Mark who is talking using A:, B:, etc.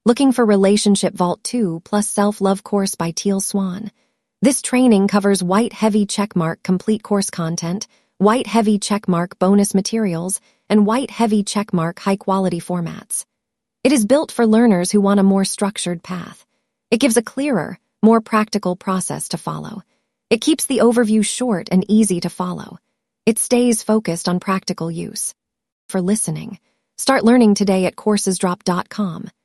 A: Looking for Relationship Vault 2 plus Self-Love course by Teal Swan. This training covers white heavy checkmark complete course content, white heavy checkmark bonus materials, and white heavy checkmark high-quality formats. It is built for learners who want a more structured path. It gives a clearer, more practical process to follow. It keeps the overview short and easy to follow. It stays focused on practical use. For listening, start learning today at coursesdrop.com.